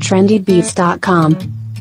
trendybeats.com.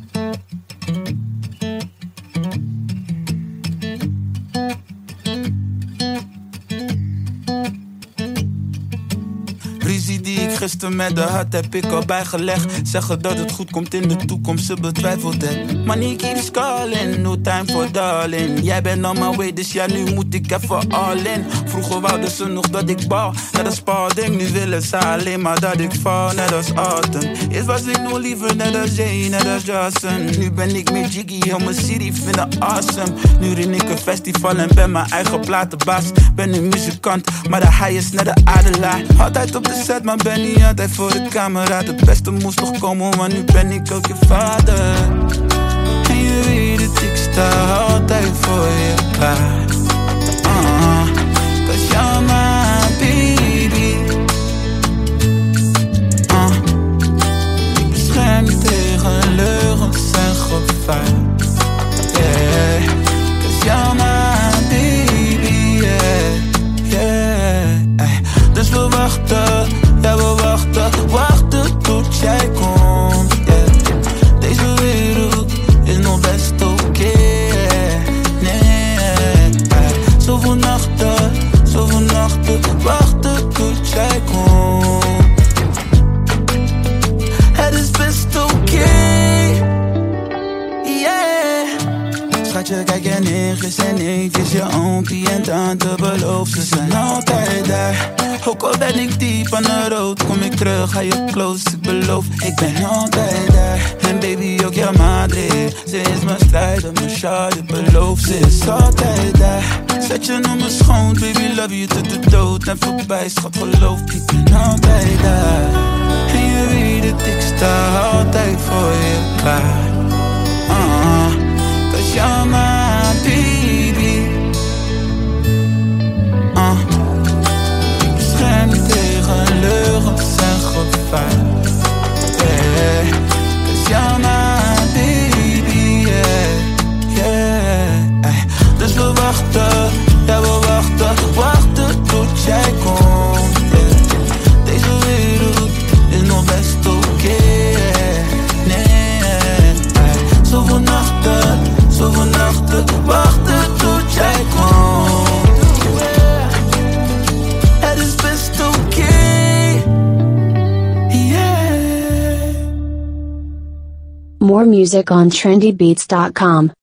Ruzie die ik gisteren met de had heb ik al bijgelegd. Zeggen dat het goed komt in de toekomst, ze betwijfelt het. Money keeps calling, no time for darling. Jij bent on my way, dus ja, nu moet ik even all in. Vroeger wouden ze nog dat ik bal, net als Spalding. Nu willen ze alleen maar dat ik val, net als Autumn. Eerst was ik nog liever net als Jay, net als Johnson. Nu ben ik met Jiggy, heel mijn city vinden awesome. Nu ren ik een festival en ben mijn eigen platenbaas. Ben een muzikant, maar de high is net de adelaar. Altijd op de set, maar ben niet altijd voor de camera. De beste moest nog komen, maar nu ben ik ook je vader. En je weet het, ik sta altijd voor je klaar. Cause you're my baby. Ik bescherm je tegen leugens en gevaar. Yeah, cause you're my baby. Yeah, yeah. Dus we wachten, ja we wachten tot jij komt. Yeah. Deze wereld is nog best oké. Nee, zoveel nachten, wachten tot jij komt. Het is best oké. Yeah. Schatje, kijk je neertjes en neefjes, je oompie en tante beloof, ze zijn altijd daar. Ook al ben ik diep aan de rood, kom ik terug, ga je close, ik beloof, ik ben altijd daar. En baby, ook jouw madre, ze is mijn strijder, mijn shawty, beloof, ze is altijd daar. Zet je nummer schoon, baby, love you tot de dood. En voorbij, schat, geloof, ik ben altijd daar. En je weet het, ik sta altijd voor je klaar. Cause you're my baby. Ik bescherm je tegen leugens en gevaar. Yeah, cause you're my baby. Yeah, yeah. Dus we wachten, ja we wachten tot jij komt. Yeah. Deze wereld is nog best oké. Nee, zoveel nachten, wachten tot jij komt. Het is best oké. Yeah. More music on trendybeats.com.